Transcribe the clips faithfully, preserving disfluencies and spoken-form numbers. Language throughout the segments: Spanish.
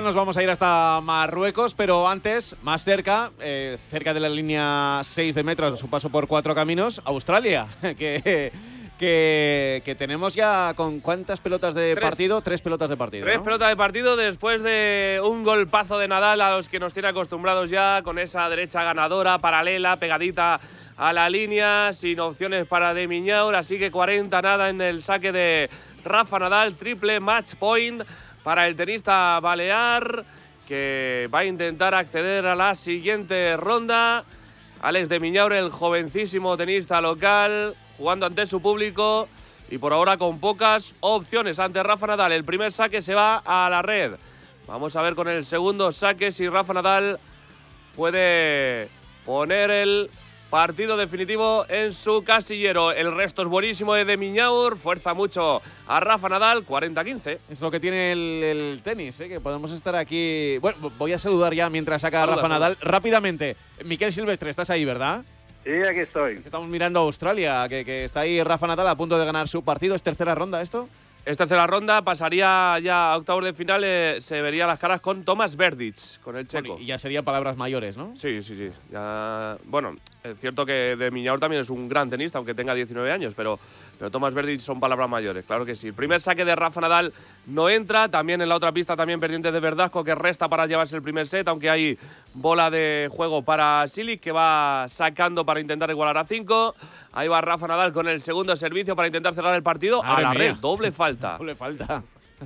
nos vamos a ir hasta Marruecos, pero antes, más cerca, eh, cerca de la línea seis de metros, a su paso por Cuatro Caminos, Australia, que... Que, que tenemos ya con cuántas pelotas de Tres. partido, tres pelotas de partido. Tres ¿no? pelotas de partido después de un golpazo de Nadal a los que nos tiene acostumbrados ya, con esa derecha ganadora, paralela, pegadita a la línea, sin opciones para De Miñaur, así que cuarenta nada en el saque de Rafa Nadal, triple match point para el tenista balear, que va a intentar acceder a la siguiente ronda. Alex De Miñaur, el jovencísimo tenista local, jugando ante su público y por ahora con pocas opciones ante Rafa Nadal. El primer saque se va a la red. Vamos a ver con el segundo saque si Rafa Nadal puede poner el partido definitivo en su casillero. El resto es buenísimo de De Miñaur, fuerza mucho a Rafa Nadal, cuarenta quince. Es lo que tiene el, el tenis, ¿eh? Que podemos estar aquí... Bueno, voy a saludar ya mientras saca a Rafa Saluda, Nadal. Rápidamente, Miquel Silvestre, estás ahí, ¿verdad? Sí, aquí estoy. Estamos mirando a Australia, que, que está ahí Rafa Nadal a punto de ganar su partido. ¿Es tercera ronda esto? Es tercera ronda, pasaría ya a octavos de final, eh, se vería las caras con Tomas Verdic, con el checo. Bueno, y ya serían palabras mayores, ¿no? Sí, sí, sí. Ya, bueno, es cierto que De Miñaur también es un gran tenista, aunque tenga diecinueve años, pero, pero Tomas Verdic son palabras mayores, claro que sí. El primer saque de Rafa Nadal no entra, también en la otra pista también pendiente de Verdasco, que resta para llevarse el primer set, aunque hay bola de juego para Cilic, que va sacando para intentar igualar a cinco. Ahí va Rafa Nadal con el segundo servicio para intentar cerrar el partido. Madre a la mía. red, doble falta. Doble falta.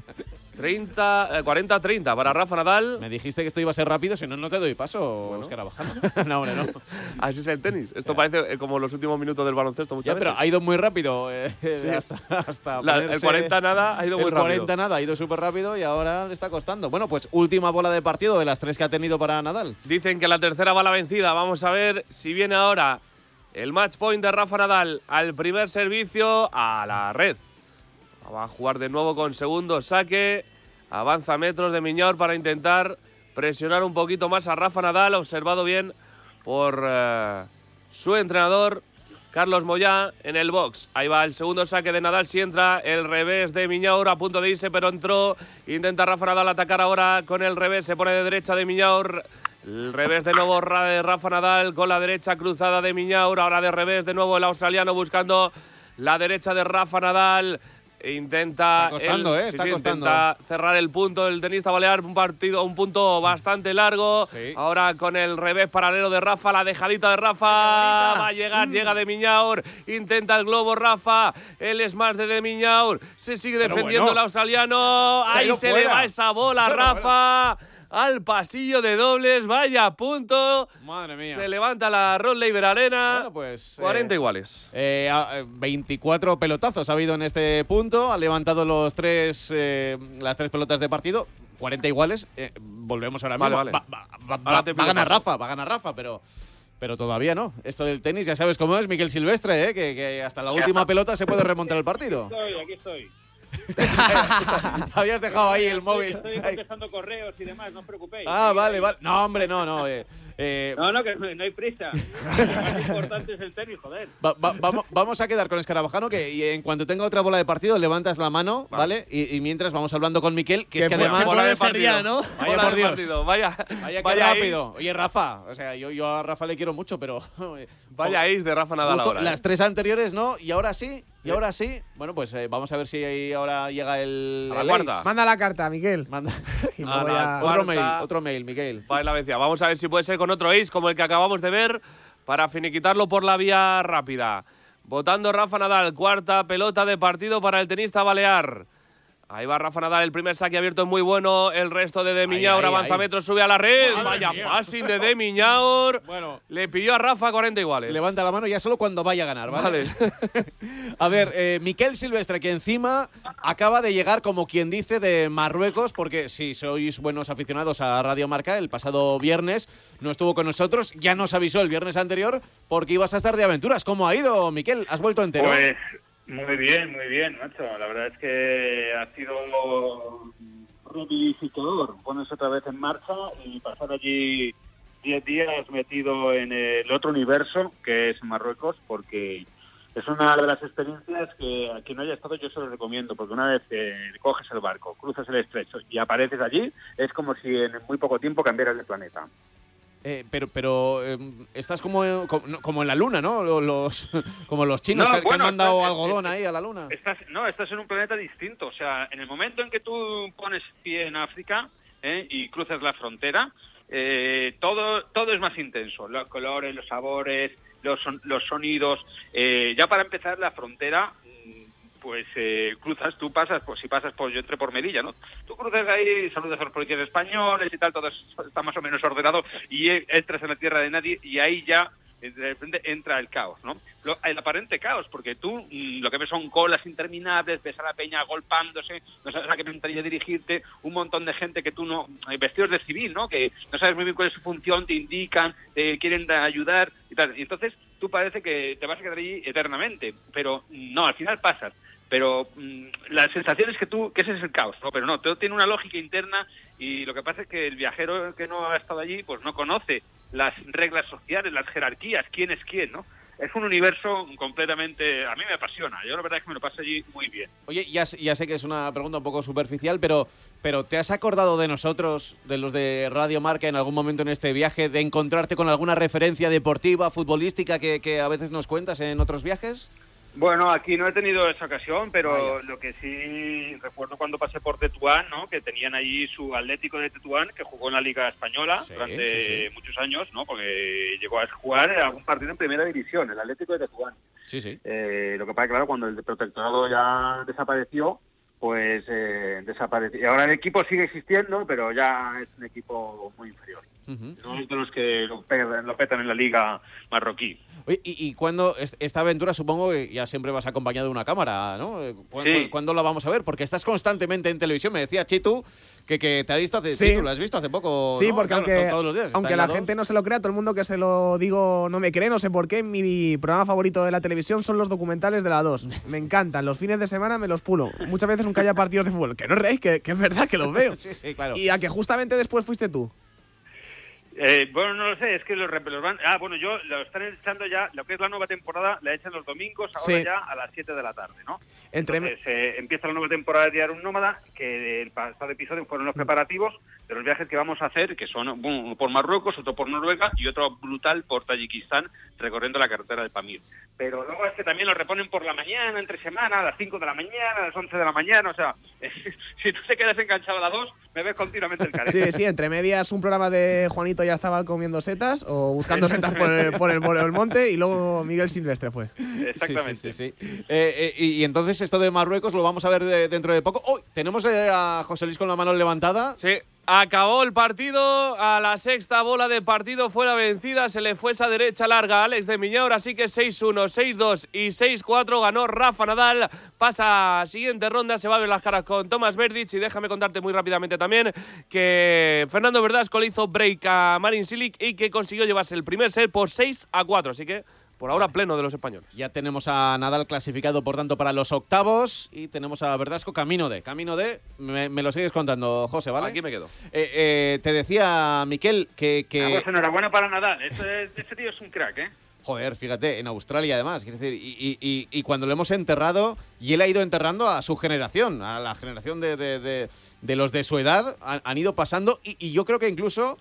cuarenta a treinta para Rafa Nadal. Me dijiste que esto iba a ser rápido, si no, no te doy paso, Bueno. Óscar Abajano. No, hombre, no. Así es el tenis. Esto Ya. parece eh, como los últimos minutos del baloncesto muchas Ya, pero veces. ha ido muy rápido. Eh, Sí. hasta, hasta La- el ponerse- cuarenta nada ha ido muy el rápido. cuarenta nada ha ido súper rápido y ahora le está costando. Bueno, pues última bola de partido de las tres que ha tenido para Nadal. Dicen que la tercera va la vencida. Vamos a ver si viene ahora el match point de Rafa Nadal al primer servicio a la red. Va a jugar de nuevo con segundo saque. Avanza metros De Miñaur para intentar presionar un poquito más a Rafa Nadal. Observado bien por eh, su entrenador, Carlos Moyá, en el box. Ahí va el segundo saque de Nadal. Si entra el revés de Miñaur, a punto de irse, pero entró. Intenta Rafa Nadal atacar ahora con el revés. Se pone de derecha De Miñaur. El revés de nuevo de Rafa Nadal con la derecha cruzada de Miñaur. Ahora de revés de nuevo el australiano buscando la derecha de Rafa Nadal. Intenta, Está costando, el- ¿eh? sí, Está sí, costando. intenta cerrar el punto el tenista balear, un partido, un punto bastante largo. Sí. Ahora con el revés paralelo de Rafa, la dejadita de Rafa, va a llegar, llega De Miñaur, intenta el globo Rafa, el smash de De Miñaur, se sigue Pero defendiendo bueno. el australiano, Se ha ahí ido se fuera. le va esa bola, Pero Rafa. Al pasillo de dobles, vaya punto. Madre mía. Se levanta la Rod Laver Arena. Bueno, pues, cuarenta eh, iguales. Eh, a- eh, veinticuatro pelotazos ha habido en este punto. Ha levantado los tres, eh, las tres pelotas de partido. cuarenta iguales. Eh, volvemos ahora mismo. Vale, vale. Va, va- va- Ahora va- te va a pido ganar paso. Rafa, va a ganar Rafa, pero, pero todavía no. Esto del tenis, ya sabes cómo es, Miquel Silvestre, eh, que, que hasta la última pelota se puede remontar el partido. Estoy, aquí estoy. Habías dejado ahí el móvil. Estoy Ahí. contestando correos y demás, no os preocupéis. Ah, Seguid vale, ahí. vale. No, hombre, no, no. eh, eh, No, no, que no no hay prisa. Lo más importante es el tenis, joder. Va- va- vamos, vamos a quedar con Escarabajano, que y en cuanto tenga otra bola de partido levantas la mano, ¿vale? Y, y mientras vamos hablando con Miquel, que es que Qué además... bola de partido. sería, ¿no? Vaya Bola por de Dios. partido. Vaya, Vaya que vaya rápido. ace. Oye, Rafa, o sea, yo, yo a Rafa le quiero mucho, pero... Vaya ace de Rafa Nadal Justo ahora. las ¿eh? tres anteriores no, y ahora sí, y ahora sí. Bueno, pues eh, vamos a ver si ahí ahora llega el... A la el cuarta. ace. Manda la carta, Miguel. Manda. Y A luego la ya- cuarta. Otro mail, otro mail, Miguel. Va en la vencida. Vamos a ver si puede ser con otro ace como el que acabamos de ver para finiquitarlo por la vía rápida. Votando Rafa Nadal, cuarta pelota de partido para el tenista balear. Ahí va Rafa Nadal, el primer saque abierto es muy bueno, el resto de De Miñaur ahí, avanza ahí. metros, sube a la red, Madre vaya mía. passing de De Miñaur. Bueno, Le pilló a Rafa cuarenta iguales. levanta la mano ya solo cuando vaya a ganar, ¿vale? A ver, eh, Miquel Silvestre, que encima acaba de llegar, como quien dice, de Marruecos, porque si sois buenos aficionados a Radio Marca, el pasado viernes no estuvo con nosotros, ya nos avisó el viernes anterior porque ibas a estar de aventuras. ¿Cómo ha ido, Miquel? ¿Has vuelto entero? Pues muy bien, muy bien, macho. La verdad es que ha sido revivificador ponerse otra vez en marcha y pasar allí diez días metido en el otro universo que es Marruecos, porque es una de las experiencias que a quien no haya estado yo se lo recomiendo, porque una vez que coges el barco, cruzas el estrecho y apareces allí, es como si en muy poco tiempo cambiaras de planeta. Eh, pero pero eh, estás como, como como en la luna, ¿no? Los como los chinos no, que, bueno, que han mandado estás, algodón estás, ahí a la luna. Estás, no, estás en un planeta distinto. O sea, en el momento en que tú pones pie en África ¿eh? y cruzas la frontera, eh, todo todo es más intenso. Los colores, los sabores, los, son, los sonidos. Eh, ya para empezar, la frontera... pues eh, cruzas, tú pasas, pues si pasas por, yo entré por Melilla, ¿no? Tú cruzas ahí, saludas a los policías españoles y tal, todo está más o menos ordenado y entras en la tierra de nadie y ahí ya de repente entra el caos, ¿no? Lo, el aparente caos, porque tú mm, lo que ves son colas interminables, ves a la peña agolpándose, no sabes a qué ventanilla dirigirte, un montón de gente que tú no, vestidos de civil, ¿no? Que no sabes muy bien cuál es su función, te indican, te quieren ayudar y tal, y entonces tú parece que te vas a quedar allí eternamente, pero no, al final pasas. Pero mmm, la sensación es que tú, que ese es el caos, ¿no? Pero no, todo tiene una lógica interna y lo que pasa es que el viajero que no ha estado allí, pues no conoce las reglas sociales, las jerarquías, quién es quién, ¿no? Es un universo completamente... A mí me apasiona, yo la verdad es que me lo paso allí muy bien. Oye, ya, ya sé que es una pregunta un poco superficial, pero, pero ¿te has acordado de nosotros, de los de Radio Marca, en algún momento en este viaje, de encontrarte con alguna referencia deportiva, futbolística que, que a veces nos cuentas en otros viajes? Bueno, aquí no he tenido esa ocasión, pero Vaya. Lo que sí recuerdo cuando pasé por Tetuán, ¿no? Que tenían allí su Atlético de Tetuán, que jugó en la Liga Española sí, durante sí, sí. muchos años, ¿no? Porque llegó a jugar algún partido en Primera División, el Atlético de Tetuán. Sí, sí. Eh, lo que pasa, claro, cuando el protectorado ya desapareció, pues eh, desapareció. Y ahora el equipo sigue existiendo, pero ya es un equipo muy inferior. Uh-huh. No es de los que lo petan, lo petan en la liga marroquí. Oye, y, y cuando esta aventura, supongo que ya siempre vas acompañado de una cámara, ¿no? ¿Cuándo, sí. ¿cuándo la vamos a ver? Porque estás constantemente en televisión. Me decía Chitu que, que te ha visto hace, sí. Chitu, lo has visto hace poco. Sí, ¿no? porque claro, aunque, todos los días, aunque la gente no se lo crea, todo el mundo que se lo digo no me cree, no sé por qué. Mi programa favorito de la televisión son los documentales de la dos. Me encantan. Los fines de semana me los pulo. Muchas veces aunque haya partidos de fútbol. Que no reís, que, que es verdad que los veo. sí, sí, claro. Y a que justamente después fuiste tú. Eh, bueno, no lo sé, es que los, los van... Ah, bueno, yo lo están echando ya, lo que es la nueva temporada, la echan los domingos, ahora sí. ya a las siete de la tarde, ¿no? Entre Entonces, eh, empieza la nueva temporada de Diario Nómada, que el pasado episodio fueron los preparativos de los viajes que vamos a hacer, que son uno por Marruecos, otro por Noruega y otro brutal por Tayikistán, recorriendo la carretera del Pamir. Pero luego es que también lo reponen por la mañana, entre semana, a las cinco de la mañana, a las once de la mañana, o sea, si tú te quedas enganchado a las dos, me ves continuamente el canal. Sí, sí, entre medias un programa de Juanito Yarzabal comiendo setas o buscando setas por el, por, el, por el monte y luego Miguel Silvestre fue. Exactamente. Sí, sí, sí, sí. Eh, eh, y, y entonces esto de Marruecos lo vamos a ver de, dentro de poco. ¡Oh! Tenemos eh, a José Luis con la mano levantada. Sí. Acabó el partido, a la sexta bola de partido fue la vencida, se le fue esa derecha larga a Alex de Miñaur, así que seis uno, seis dos y seis cuatro ganó Rafa Nadal, pasa a siguiente ronda, se va a ver las caras con Tomás Berdych y déjame contarte muy rápidamente también que Fernando Verdasco le hizo break a Marin Cilic y que consiguió llevarse el primer set por seis a cuatro, así que por ahora pleno de los españoles. Ya tenemos a Nadal clasificado, por tanto, para los octavos y tenemos a Verdasco camino de. Camino de, me, me lo sigues contando, José, ¿vale? Aquí me quedo. Eh, eh, te decía, Miquel, que... que... Ah, pues enhorabuena para Nadal, este, este tío es un crack, ¿eh? Joder, fíjate, en Australia además, quiero decir, y, y, y cuando lo hemos enterrado, y él ha ido enterrando a su generación, a la generación de, de, de, de los de su edad, han, han ido pasando, y, y yo creo que incluso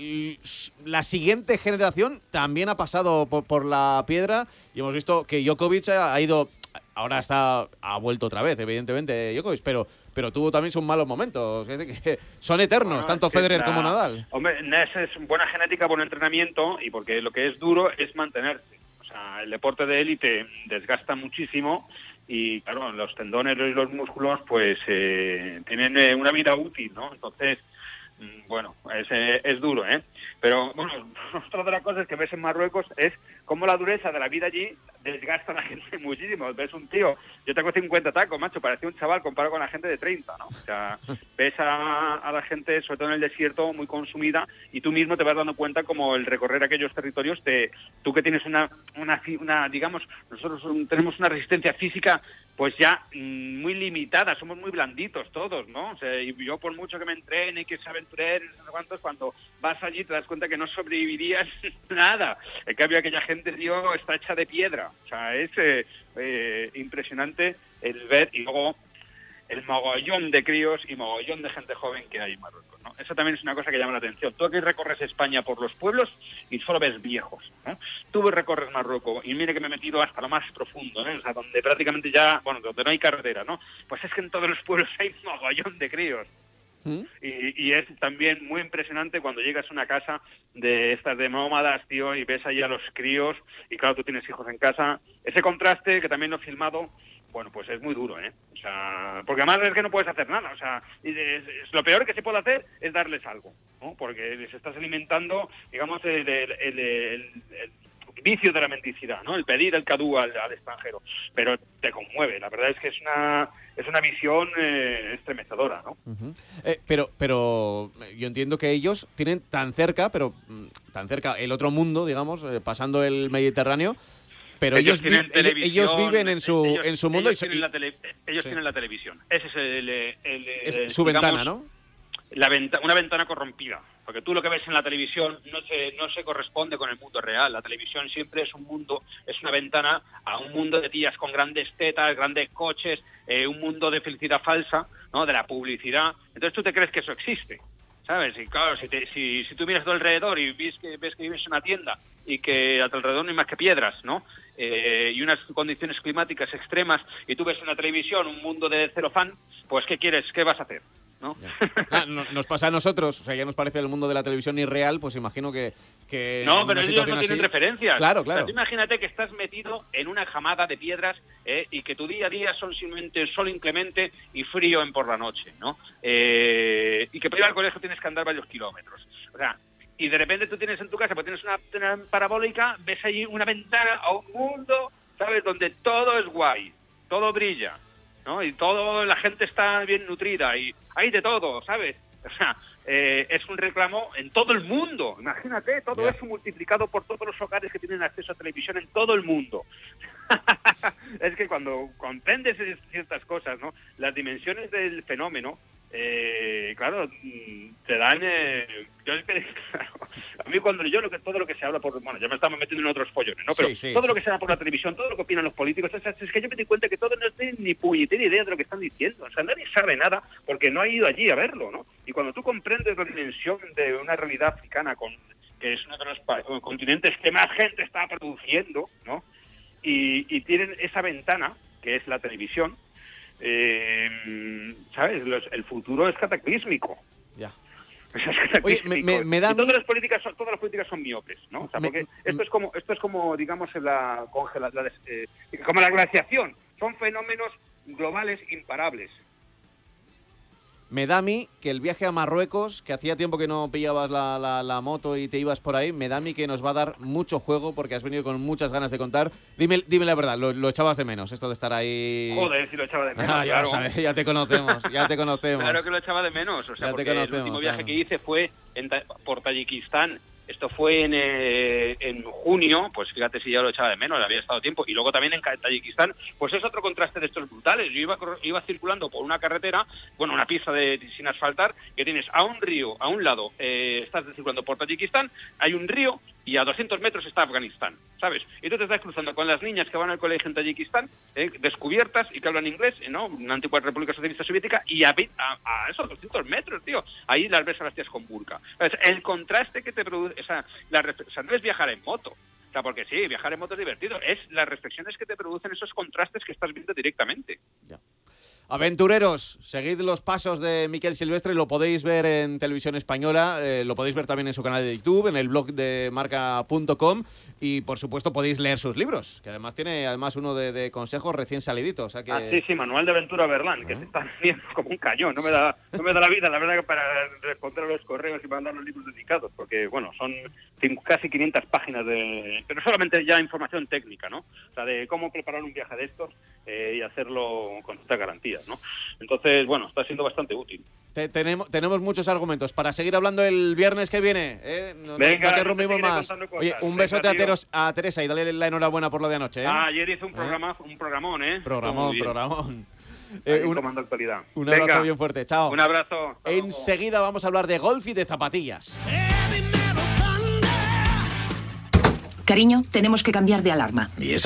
la siguiente generación también ha pasado por, por la piedra y hemos visto que Djokovic ha ido, ahora está ha vuelto otra vez, evidentemente Djokovic, pero pero tuvo también sus malos momentos, es decir, que son eternos, bueno, tanto es que Federer la, como Nadal. Hombre, es buena genética, buen entrenamiento y porque lo que es duro es mantenerse. O sea, el deporte de élite desgasta muchísimo y claro, los tendones y los músculos pues eh, tienen eh, una vida útil, ¿no? Entonces bueno, es, es duro, ¿eh? Pero, bueno, otra de las cosas que ves en Marruecos es cómo la dureza de la vida allí desgasta a la gente muchísimo. Ves un tío, yo tengo cincuenta tacos, macho, parecía un chaval comparado con la gente de treinta, ¿no? O sea, ves a, a la gente, sobre todo en el desierto, muy consumida y tú mismo te vas dando cuenta como el recorrer aquellos territorios, te, tú que tienes una, una, una, digamos, nosotros tenemos una resistencia física pues ya mmm, muy limitada, somos muy blanditos todos, ¿no? O sea, y yo por mucho que me entrene, que sea aventurero, no sé cuántos, cuando vas allí te das cuenta que no sobrevivirías nada. En cambio, aquella gente, tío, está hecha de piedra. verdad. O sea, es eh, eh, impresionante el ver y luego el mogollón de críos y mogollón de gente joven que hay en Marruecos, ¿no? Eso también es una cosa que llama la atención. Tú aquí recorres España por los pueblos y solo ves viejos, ¿no? Tú recorres Marruecos y mire que me he metido hasta lo más profundo, ¿no? O sea, donde prácticamente ya, bueno, donde no hay carretera, ¿no? Pues es que en todos los pueblos hay mogollón de críos. ¿Mm? Y, y es también muy impresionante cuando llegas a una casa de estas de nómadas, tío, y ves ahí a los críos y claro, tú tienes hijos en casa. Ese contraste, que también lo he filmado, bueno, pues es muy duro, ¿eh? O sea, porque además es que no puedes hacer nada, o sea, es, es, lo peor que se puede hacer es darles algo, ¿no? Porque les estás alimentando, digamos, el, el, el, el, el vicio de la mendicidad, ¿no? El pedir el cadú al, al extranjero, pero te conmueve, la verdad es que es una es una visión eh, estremecedora, ¿no? Uh-huh. Eh, pero pero yo entiendo que ellos tienen tan cerca, pero tan cerca el otro mundo, digamos, eh, pasando el Mediterráneo. Pero ellos, ellos, vi ellos viven en su ellos, en su mundo ellos y tienen la tele ellos sí. tienen la televisión. Ese es el, el, el es el, su digamos, ventana, ¿no? La venta una ventana corrompida, porque tú lo que ves en la televisión no se no se corresponde con el mundo real. La televisión siempre es un mundo, es una ventana a un mundo de tías con grandes tetas, grandes coches, eh, un mundo de felicidad falsa, ¿no? De la publicidad. Entonces tú te crees que eso existe, ¿sabes? Y claro, si, te, si, si tú miras a tu alrededor y ves que, ves que vives en una tienda y que a tu alrededor no hay más que piedras, ¿no? Eh, y unas condiciones climáticas extremas, y tú ves en la televisión un mundo de celofán, pues ¿qué quieres? ¿Qué vas a hacer? ¿No? Ah, no, nos pasa a nosotros, o sea, ya nos parece el mundo de la televisión irreal, pues imagino que... que no, pero ellos no tienen así... referencias. Claro, claro. O sea, tú imagínate que estás metido en una jamada de piedras eh, y que tu día a día son simplemente sol inclemente y frío en por la noche, ¿no? Eh, y que para ir al colegio tienes que andar varios kilómetros. O sea, y de repente tú tienes en tu casa, pues tienes una, una parabólica, ves ahí una ventana a un mundo, ¿sabes? Donde todo es guay, todo brilla, ¿no? Y todo, la gente está bien nutrida y hay de todo, ¿sabes? O sea, eh, es un reclamo en todo el mundo. Imagínate, todo yeah. eso multiplicado por todos los hogares que tienen acceso a televisión en todo el mundo. Es que cuando comprendes ciertas cosas, ¿no? Las dimensiones del fenómeno, eh, claro, te dan... Eh, yo es que, claro, a mí cuando yo lo que todo lo que se habla por... Bueno, ya me estamos metiendo en otros follones, ¿no? Pero sí, sí, todo sí. lo que se habla por la televisión, todo lo que opinan los políticos, es, es que yo me di cuenta que todos no tienen ni puñetera idea de lo que están diciendo. O sea, nadie sabe nada porque no ha ido allí a verlo, ¿no? Y cuando tú comprendes la dimensión de una realidad africana, con que es uno de los continentes que más gente está produciendo, ¿no? Y, y tienen esa ventana, que es la televisión, eh, ¿sabes? Los, el futuro es cataclísmico. Ya. Es cataclísmico. Oye, me, me, me da y todas las políticas son, todas las políticas son miopes, ¿no? O sea, porque me, esto es como esto es como digamos la congela, la, eh, como la glaciación, son fenómenos globales imparables. Me da a mí que el viaje a Marruecos, que hacía tiempo que no pillabas la, la, la moto y te ibas por ahí, me da a mí que nos va a dar mucho juego porque has venido con muchas ganas de contar. Dime, dime la verdad, lo, lo echabas de menos, esto de estar ahí... Joder, si lo echaba de menos, ah, ya, claro. sabes, ya te conocemos, ya te conocemos. Claro que lo echaba de menos, o sea, ya porque te conocemos, el último viaje claro. que hice fue en, por Tayikistán. Esto fue en, eh, en junio, pues fíjate si ya lo echaba de menos, había estado tiempo. Y luego también en Tayikistán, pues es otro contraste de estos brutales. Yo iba, iba circulando por una carretera, bueno, una pista de, sin asfaltar, que tienes a un río, a un lado, eh, estás circulando por Tayikistán, hay un río y a doscientos metros está Afganistán, ¿sabes? Y tú te estás cruzando con las niñas que van al colegio en Tayikistán, eh, descubiertas y que hablan inglés, ¿no? Una antigua República Socialista Soviética, y a, a, a esos doscientos metros, tío, ahí las ves a las tías con burka. ¿Sabes? El contraste que te produce, o sea, la, o sea, no es viajar en moto, o sea, porque sí, viajar en moto es divertido, es las reflexiones que te producen esos contrastes que estás viendo directamente. Ya. Aventureros, seguid los pasos de Miquel Silvestre, lo podéis ver en Televisión Española, eh, lo podéis ver también en su canal de YouTube, en el blog de marca punto com y por supuesto podéis leer sus libros, que además tiene además uno de, de consejos recién saliditos. O sea que... Ah, sí, sí, Manual de Aventura Berlán, ¿eh? Que se está haciendo como un cañón, no me da no me da la vida, la verdad, que para responder a los correos y mandar los libros dedicados, porque bueno, son casi quinientas páginas de... pero solamente ya información técnica, ¿no? O sea, de cómo preparar un viaje de estos eh, y hacerlo con esta garantía, ¿no? Entonces, bueno, está siendo bastante útil. Te, tenemos, tenemos muchos argumentos para seguir hablando el viernes que viene, ¿eh? No, Venga, no te rompimos más. Oye, un besote a, Teros, a Teresa y dale la enhorabuena por lo de anoche, ¿eh? Ah, ayer hizo un programa, ¿Eh? un programón, ¿eh? Programón, programón. Eh, un, comando actualidad. Un abrazo Venga, bien fuerte, chao. Un abrazo. Enseguida vamos a hablar de golf y de zapatillas. Cariño, tenemos que cambiar de alarma. ¿Y eso?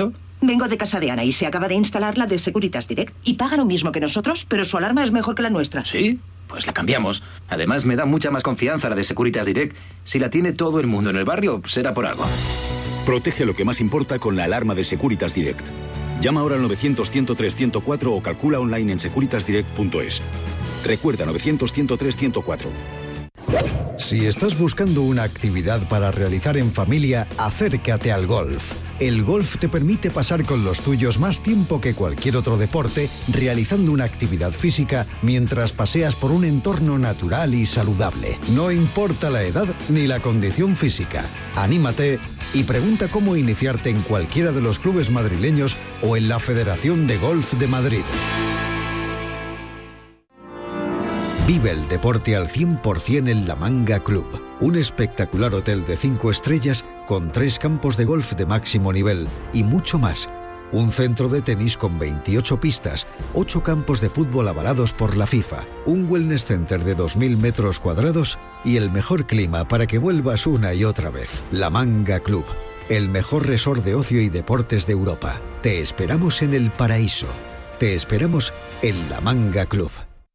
Vengo de casa de Ana y se acaba de instalar la de Securitas Direct. Y paga lo mismo que nosotros, pero su alarma es mejor que la nuestra. ¿Sí? Pues la cambiamos. Además, me da mucha más confianza la de Securitas Direct. Si la tiene todo el mundo en el barrio, será por algo. Protege lo que más importa con la alarma de Securitas Direct. Llama ahora al novecientos, ciento tres, ciento cuatro o calcula online en securitas direct punto es. Recuerda novecientos, ciento tres, ciento cuatro. Si estás buscando una actividad para realizar en familia, acércate al golf. El golf te permite pasar con los tuyos más tiempo que cualquier otro deporte, realizando una actividad física mientras paseas por un entorno natural y saludable. No importa la edad ni la condición física. Anímate y pregunta cómo iniciarte en cualquiera de los clubes madrileños o en la Federación de Golf de Madrid. Vive el deporte al cien por cien en La Manga Club, un espectacular hotel de cinco estrellas con tres campos de golf de máximo nivel y mucho más. Un centro de tenis con veintiocho pistas, ocho campos de fútbol avalados por la FIFA, un wellness center de dos mil metros cuadrados y el mejor clima para que vuelvas una y otra vez. La Manga Club, el mejor resort de ocio y deportes de Europa. Te esperamos en el paraíso. Te esperamos en La Manga Club.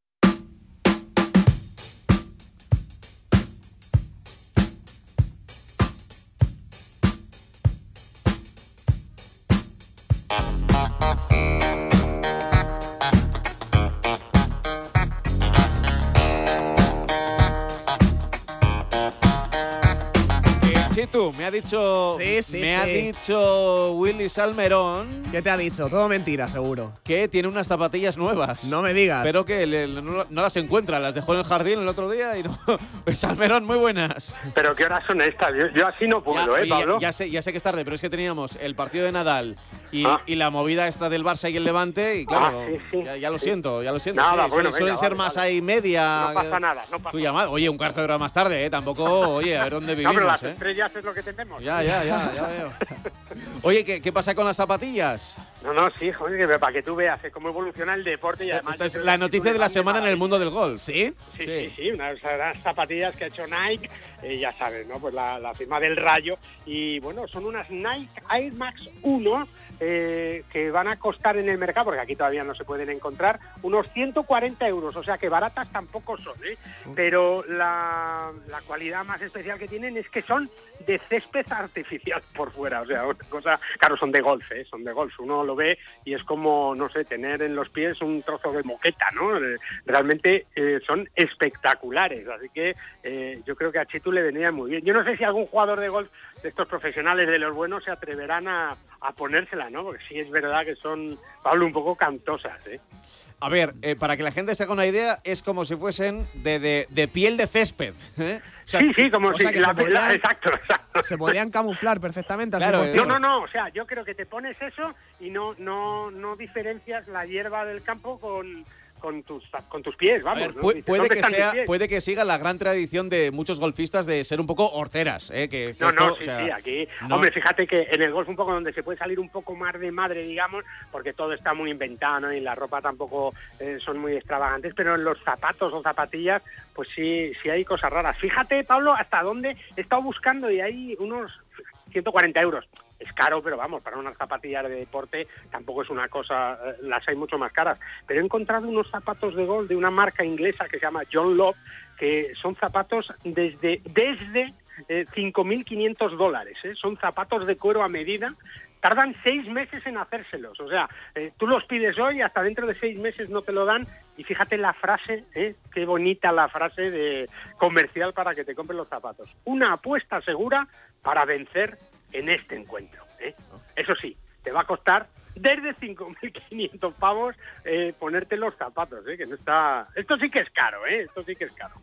Chitu, me ha dicho Sí, sí, me sí. ha dicho Willy Salmerón ¿Qué te ha dicho? Todo mentira, seguro. que tiene unas zapatillas nuevas. No me digas. Pero que le- no, no las encuentra, las dejó en el jardín el otro día y no. Salmerón, muy buenas. Pero ¿qué horas son estas? Yo, yo así no puedo, Ya, ¿eh, oye, ya- Pablo? ya sé, ya sé que es tarde, pero es que teníamos el partido de Nadal y, Ah. y la movida esta del Barça y el Levante y claro, Ah, sí, sí, ya, ya lo sí. siento, ya lo siento. Nada, sí, bueno, suele venga, ser vale, más vale. ahí media. No pasa nada, no pasa Tu llamada. Oye, un cuarto de hora más tarde, ¿eh? Tampoco, oye, a ver dónde No, vivimos, pero las ¿eh? estrellas es lo que tenemos. Ya, ya, ya, ya veo. Oye, ¿qué, qué pasa con las zapatillas? No, no, sí, joder, que para que tú veas eh, cómo evoluciona el deporte y además... Esta es yo creo la que noticia tú de le la vas de semana en el maravilla. mundo del golf. ¿Sí? Sí, sí, sí, unas, unas zapatillas que ha hecho Nike, eh, ya sabes, ¿no? Pues la, la firma del Rayo. Y bueno, son unas Nike Air Max uno eh, que van a costar en el mercado, porque aquí todavía no se pueden encontrar, unos ciento cuarenta euros. O sea que baratas tampoco son, ¿eh? Pero la, la cualidad más especial que tienen es que son de césped artificial por fuera. O sea, una cosa, claro, son de golf, ¿eh? Son de golf. Uno lo ve y es como, no sé, tener en los pies un trozo de moqueta, ¿no? Eh, Realmente eh, son espectaculares, así que eh, yo creo que a Chitu le venía muy bien. Yo no sé si algún jugador de golf de estos profesionales de los buenos se atreverán a, a ponérsela, ¿no? Porque sí es verdad que son, Pablo, un poco cantosas, ¿eh? A ver, eh, para que la gente se haga una idea, es como si fuesen de, de, de piel de césped. ¿eh? O sea, sí, sí, como o si... sea que la- se podrían- la- exacto, exacto. Se podrían camuflar perfectamente al Claro, cien por cien. No, no, no, o sea, yo creo que te pones eso y no no no diferencias la hierba del campo con, con, tus, con tus pies, A vamos. ver, ¿no? pu- Dices, puede, ¿dónde que están tus sea, pies? puede que siga la gran tradición de muchos golfistas de ser un poco horteras. ¿eh? Que, que No, esto, no, o sí, sea, sí, aquí... no- Hombre, fíjate que en el golf un poco donde se puede salir un poco más de madre, digamos, porque todo está muy inventado, ¿no? Y la ropa tampoco eh, son muy extravagantes, pero en los zapatos o zapatillas, pues sí, sí hay cosas raras. Fíjate, Pablo, hasta dónde he estado buscando y hay unos ciento cuarenta euros. Es caro, pero vamos, para unas zapatillas de deporte tampoco es una cosa, eh, las hay mucho más caras. Pero he encontrado unos zapatos de golf de una marca inglesa que se llama John Love, que son zapatos desde, desde eh, cinco mil quinientos dólares. ¿eh? Son zapatos de cuero a medida. Tardan seis meses en hacérselos. O sea, eh, tú los pides hoy, hasta dentro de seis meses no te lo dan. Y fíjate la frase, ¿eh? Qué bonita la frase de comercial para que te compren los zapatos. Una apuesta segura para vencer en este encuentro. ¿eh? Eso sí, te va a costar desde cinco mil quinientos pavos eh, ponerte los zapatos, ¿eh? Que no está... Esto sí que es caro, ¿eh? Esto sí que es caro.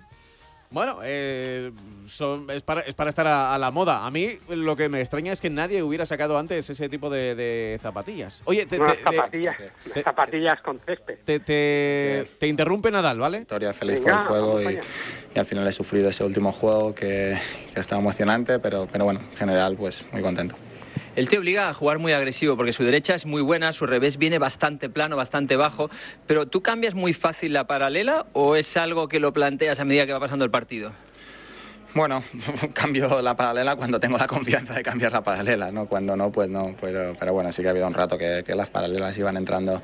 Bueno, eh, son- es, para, es para estar a, a la moda. A mí lo que me extraña es que nadie hubiera sacado antes ese tipo de, de zapatillas. Oye, te, Unas te- te- zapatillas, te- unas zapatillas con césped. te- te- te interrumpe Nadal, ¿vale? Victoria feliz Venga, por el juego vamos y, allá. y al final he sufrido ese último juego que, que está emocionante, pero, pero bueno, en general pues muy contento. Él te obliga a jugar muy agresivo porque su derecha es muy buena, su revés viene bastante plano, bastante bajo, pero ¿tú cambias muy fácil la paralela o es algo que lo planteas a medida que va pasando el partido? Bueno, cambio la paralela cuando tengo la confianza de cambiar la paralela, ¿no? Cuando no, pues no. Pero, pero bueno, sí que ha habido un rato que, que las paralelas iban entrando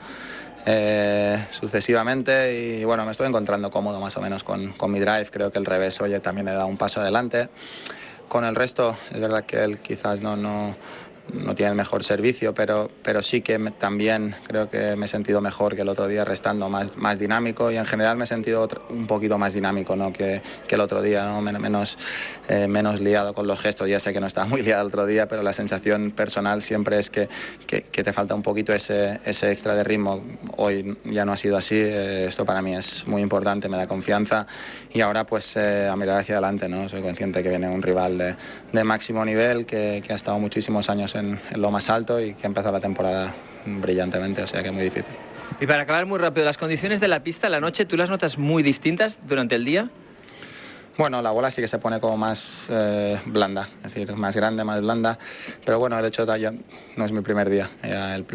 eh, sucesivamente y bueno, me estoy encontrando cómodo más o menos con, con mi drive. Creo que el revés, oye, también he dado un paso adelante. Con el resto, es verdad que él quizás no... no no tiene el mejor servicio, pero, pero sí que me, también creo que me he sentido mejor que el otro día, restando más, más dinámico, y en general me he sentido otro, un poquito más dinámico, ¿no? que, que el otro día, ¿no? Men menos, eh, menos liado con los gestos. Ya sé que no estaba muy liado el otro día, pero la sensación personal siempre es que, que, que te falta un poquito ese, ese extra de ritmo. Hoy ya no ha sido así, eh, esto para mí es muy importante, me da confianza y ahora pues eh, a mirar hacia adelante, ¿no? Soy consciente que viene un rival de, de máximo nivel, que, que ha estado muchísimos años en, en lo más alto y que ha empezado la temporada brillantemente, o sea que es muy difícil. Y para acabar muy rápido, las condiciones de la pista, la noche, ¿tú las notas muy distintas durante el día? Bueno, la bola sí que se pone como más eh, blanda, es decir, más grande, más blanda, pero bueno, de hecho ya no es mi primer día, ya el,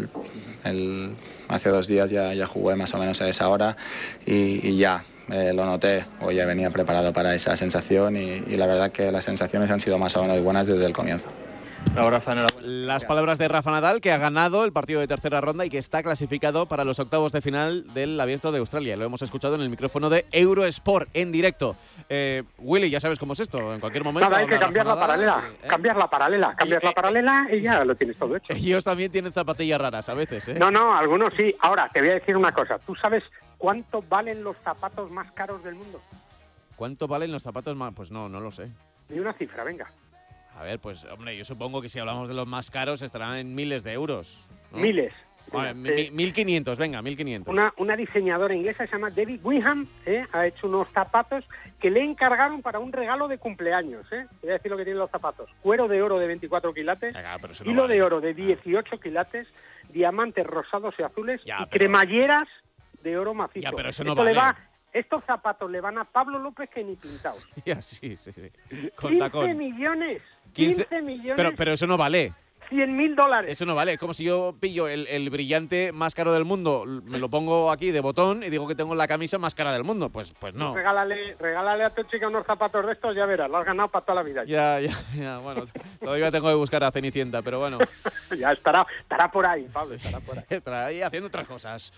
el, hace dos días ya, ya jugué más o menos a esa hora y, y ya eh, lo noté, o ya venía preparado para esa sensación y, y la verdad que las sensaciones han sido más o menos buenas desde el comienzo. Bravo, Rafa, Las palabras de Rafa Nadal, que ha ganado el partido de tercera ronda y que está clasificado para los octavos de final del Abierto de Australia. Lo hemos escuchado en el micrófono de Eurosport en directo. Eh, Willy, ya sabes cómo es esto. En cualquier momento. Nada, hay que cambiar la Nadal, paralela. ¿eh? Cambiar la paralela. Cambias y, la eh, paralela y ya lo tienes todo hecho. Ellos también tienen zapatillas raras a veces, ¿eh? No, no, algunos sí. Ahora, te voy a decir una cosa. ¿Tú sabes cuánto valen los zapatos más caros del mundo? ¿Cuánto valen los zapatos más? Pues no, no lo sé. Ni una cifra, venga. A ver, pues, hombre, yo supongo que si hablamos de los más caros estarán en miles de euros, ¿no? Miles. Vale, mi, mil quinientos, venga, mil quinientos. Una, una diseñadora inglesa se llama Debbie Winham, ¿eh? Ha hecho unos zapatos que le encargaron para un regalo de cumpleaños, ¿eh? Voy a decir lo que tienen los zapatos. Cuero de oro de veinticuatro quilates, venga, pero eso no hilo vale. de oro de dieciocho quilates, diamantes rosados y azules ya, y pero... cremalleras de oro macizo. Ya, pero eso no Esto vale. le va, estos zapatos le van a Pablo López que ni pintados. Ya, sí, sí, sí. Con quince tacón. millones. quince, quince millones. Pero, pero eso no vale. cien mil dólares. Eso no vale. Es como si yo pillo el, el brillante más caro del mundo, me lo pongo aquí de botón y digo que tengo la camisa más cara del mundo. Pues, pues no. Regálale, regálale a tu chica unos zapatos de estos, ya verás, lo has ganado para toda la vida. Ya, ya, ya. Bueno, todavía tengo que buscar a Cenicienta, pero bueno. Ya estará, estará por ahí, Pablo, estará por ahí. Estará ahí haciendo otras cosas.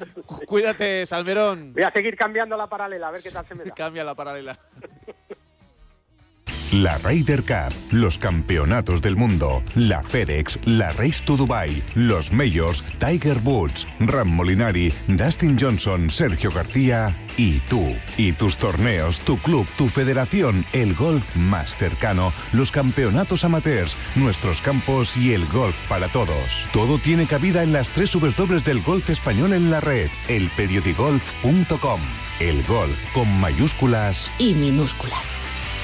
Cuídate, Salmerón. Voy a seguir cambiando la paralela, a ver qué tal se me da. Cambia la paralela. La Ryder Cup, los campeonatos del mundo, la FedEx, la Race to Dubai, los Majors, Tiger Woods, Ram Molinari, Dustin Johnson, Sergio García y tú. Y tus torneos, tu club, tu federación, el golf más cercano, los campeonatos amateurs, nuestros campos y el golf para todos. Todo tiene cabida en las tres W del golf español en la red, el periodigolf punto com. El golf con mayúsculas y minúsculas.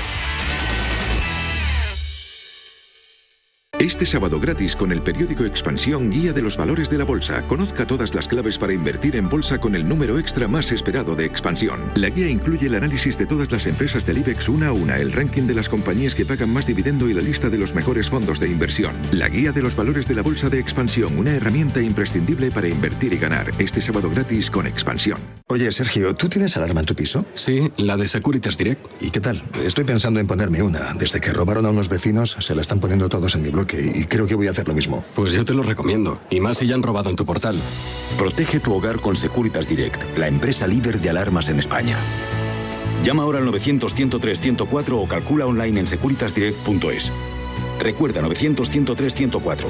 Este sábado gratis con el periódico Expansión, Guía de los Valores de la Bolsa. Conozca todas las claves para invertir en bolsa con el número extra más esperado de Expansión. La guía incluye el análisis de todas las empresas del IBEX una a una, el ranking de las compañías que pagan más dividendo y la lista de los mejores fondos de inversión. La Guía de los Valores de la Bolsa de Expansión, una herramienta imprescindible para invertir y ganar. Este sábado gratis con Expansión. Oye, Sergio, ¿tú tienes alarma en tu piso? Sí, la de Securitas Direct. ¿Y qué tal? Estoy pensando en ponerme una. Desde que robaron a unos vecinos, se la están poniendo todos en mi bloque y creo que voy a hacer lo mismo. Pues yo te lo recomiendo, y más si ya han robado en tu portal. Protege tu hogar con Securitas Direct, la empresa líder de alarmas en España. Llama ahora al novecientos, ciento tres, ciento cuatro o calcula online en securitas direct punto es. Recuerda, novecientos, ciento tres, ciento cuatro.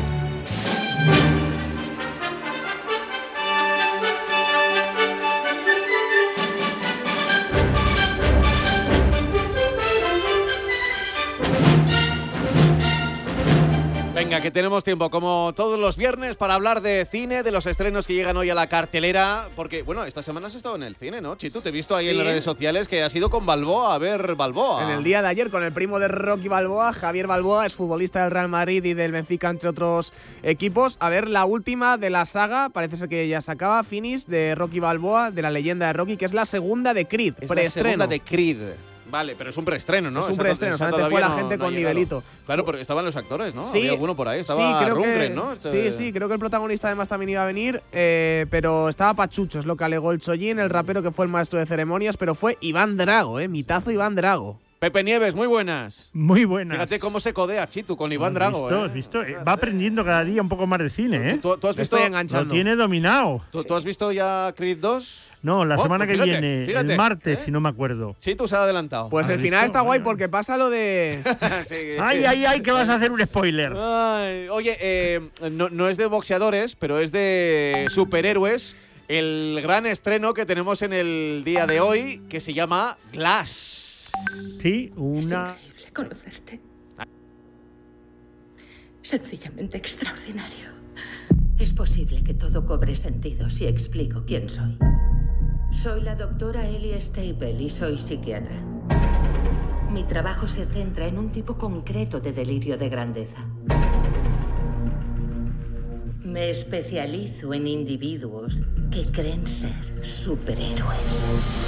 Venga, que tenemos tiempo, como todos los viernes, para hablar de cine, de los estrenos que llegan hoy a la cartelera. Porque, bueno, esta semana has estado en el cine, ¿no, Chitu? Te he visto ahí sí. en las redes sociales que has ido con Balboa a ver Balboa. En el día de ayer, con el primo de Rocky Balboa, Javier Balboa, es futbolista del Real Madrid y del Benfica, entre otros equipos. A ver la última de la saga, parece ser que ya se acaba, finish, de Rocky Balboa, de la leyenda de Rocky, que es la segunda de Creed, es preestreno. La segunda de Creed. Vale, pero es un preestreno, ¿no? Es un esa preestreno, esa solamente fue la no, gente no con nivelito. Claro, porque estaban los actores, ¿no? Sí, había alguno por ahí, estaba sí, creo Rundgren, que, ¿no? Este... Sí, sí, creo que el protagonista además también iba a venir, eh, pero estaba pachucho, es lo que alegó el Chollín, el rapero que fue el maestro de ceremonias, pero fue Iván Drago, ¿eh? Mitazo Iván Drago. Pepe Nieves, muy buenas. Muy buenas. Fíjate cómo se codea Chitu con Iván Drago. Visto, ¿eh? ¿Has visto? Va aprendiendo cada día un poco más de cine, ¿eh? ¿Tú, tú has visto? Estoy enganchando. Lo tiene dominado. ¿Tú, tú has visto ya Creed dos? No, la Oh, semana pues que fíjate, viene, fíjate, el martes, ¿eh? si no me acuerdo. Chitu se ha adelantado. Pues el ¿Has final visto? está guay Bueno. porque pasa lo de... Sí. Ay, ay, ay, que vas a hacer un spoiler. Ay, oye, eh, no, no es de boxeadores, pero es de superhéroes. El gran estreno que tenemos en el día de hoy, que se llama Glass. Sí, Es una... increíble conocerte. Sencillamente extraordinario. Es posible que todo cobre sentido si explico quién soy. Soy la doctora Ellie Staple y soy psiquiatra. Mi trabajo se centra en un tipo concreto de delirio de grandeza. Me especializo en individuos que creen ser superhéroes.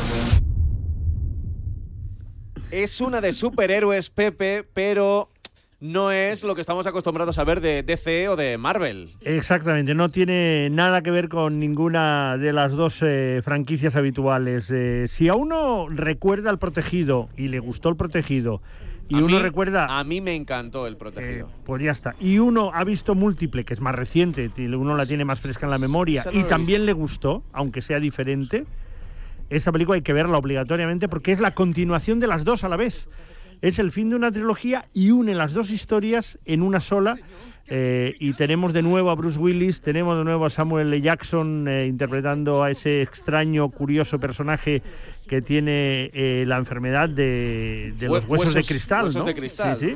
Es una de superhéroes, Pepe, pero no es lo que estamos acostumbrados a ver de D C o de Marvel. Exactamente, no tiene nada que ver con ninguna de las dos eh, franquicias habituales. Eh, si a uno recuerda El Protegido y le gustó El Protegido, y a uno mí, recuerda... A mí me encantó El Protegido. Eh, pues ya está. Y uno ha visto Múltiple, que es más reciente, uno la tiene más fresca en la memoria, Esa no y la he también le gustó, aunque sea diferente. Esta película hay que verla obligatoriamente porque es la continuación de las dos a la vez. Es el fin de una trilogía y une las dos historias en una sola. Eh, y tenemos de nuevo a Bruce Willis, tenemos de nuevo a Samuel L. Jackson eh, interpretando a ese extraño, curioso personaje que tiene eh, la enfermedad de, de los huesos, huesos de cristal. huesos ¿no? de cristal. Sí, sí.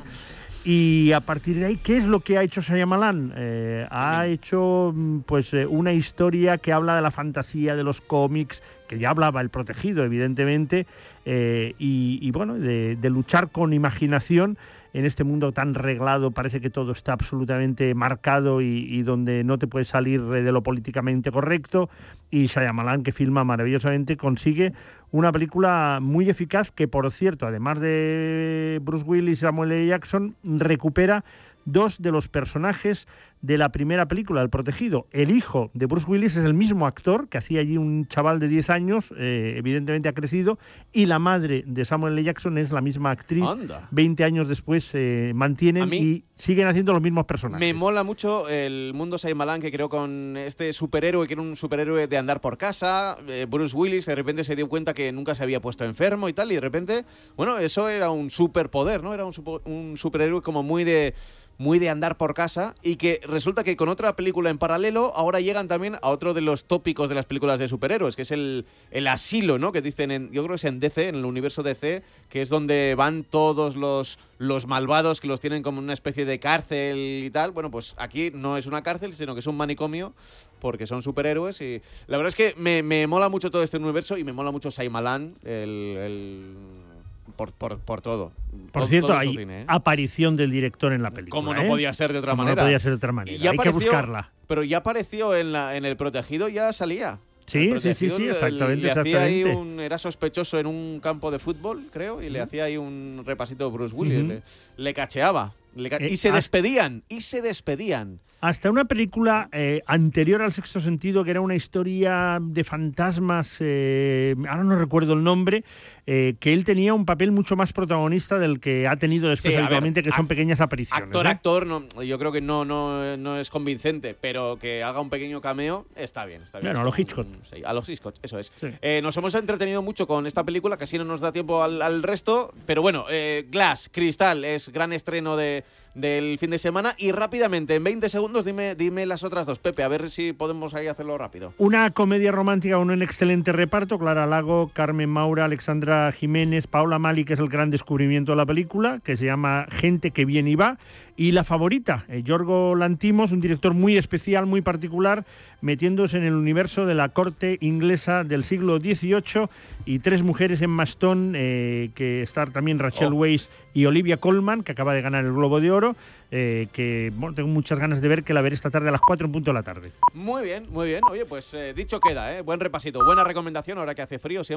Y a partir de ahí, ¿qué es lo que ha hecho Shyamalan? Eh, ha hecho pues eh, una historia que habla de la fantasía, de los cómics, que ya hablaba El Protegido, evidentemente, eh, y, y bueno, de, de luchar con imaginación en este mundo tan reglado. Parece que todo está absolutamente marcado y, y donde no te puedes salir de lo políticamente correcto. Y Shyamalan, que filma maravillosamente, consigue una película muy eficaz que, por cierto, además de Bruce Willis y Samuel L. Jackson, recupera dos de los personajes de la primera película, El Protegido. El hijo de Bruce Willis es el mismo actor que hacía allí un chaval de diez años, eh, evidentemente ha crecido, y la madre de Samuel L. Jackson es la misma actriz. Anda. veinte años después se eh, mantienen y siguen haciendo los mismos personajes. Me mola mucho el mundo Shyamalan, que creo con este superhéroe, que era un superhéroe de andar por casa, eh, Bruce Willis, que de repente se dio cuenta que nunca se había puesto enfermo y tal, y de repente, bueno, eso era un superpoder, ¿no? Era un, super, un superhéroe como muy de... muy de andar por casa, y que resulta que con otra película en paralelo ahora llegan también a otro de los tópicos de las películas de superhéroes, que es el, el asilo, ¿no? Que dicen, en, yo creo que es en D C, en el universo D C, que es donde van todos los, los malvados, que los tienen como una especie de cárcel y tal. Bueno, pues aquí no es una cárcel, sino que es un manicomio, porque son superhéroes, y la verdad es que me, me mola mucho todo este universo, y me mola mucho Shyamalan, el... el Por, por, por todo. Por todo, cierto, todo hay cine, ¿eh? aparición del director en la película. Como no ¿eh? podía ser de otra Como manera. No podía ser de otra manera. Y ya hay apareció, que buscarla. Pero ya apareció en, la, en El Protegido, ya salía. Sí, El sí, sí, sí, le- exactamente, Le hacía ahí exactamente. un, era sospechoso en un campo de fútbol, creo, y le hacía ahí un repasito Bruce Willis. Ujú. le, le cacheaba. Le ca- Eh, y se hasta- despedían, y se despedían. Hasta una película eh, anterior al Sexto Sentido, que era una historia de fantasmas, eh, ahora no recuerdo el nombre, eh, que él tenía un papel mucho más protagonista del que ha tenido después Sí, a ver, habitualmente, que son pequeñas apariciones. Actor, ¿eh? actor, no, yo creo que no, no, no es convincente, pero que haga un pequeño cameo está bien. Está bien. Bueno, a los Hitchcock. Sí, a los Hitchcock, eso es. Sí. Eh, nos hemos entretenido mucho con esta película, casi no nos da tiempo al, al resto, pero bueno, eh, Glass, Cristal, es gran estreno de, del fin de semana, y rápidamente, en veinte segundos, dime, dime las otras dos, Pepe, a ver si podemos ahí hacerlo rápido. Una comedia romántica con un excelente reparto: Clara Lago, Carmen Maura, Alexandra Jiménez, Paula Mali, que es el gran descubrimiento de la película, que se llama Gente que viene y va. Y la favorita, eh, Yorgo Lanthimos, un director muy especial, muy particular, metiéndose en el universo de la corte inglesa del siglo dieciocho, y tres mujeres en Mastón, eh, que están también Rachel Oh. Weisz y Olivia Colman, que acaba de ganar el Globo de Oro, eh, que bueno, tengo muchas ganas de ver, que la veré esta tarde a las cuatro en punto de la tarde. Muy bien, muy bien. Oye, pues eh, dicho queda, ¿eh? Buen repasito, buena recomendación ahora que hace frío siempre.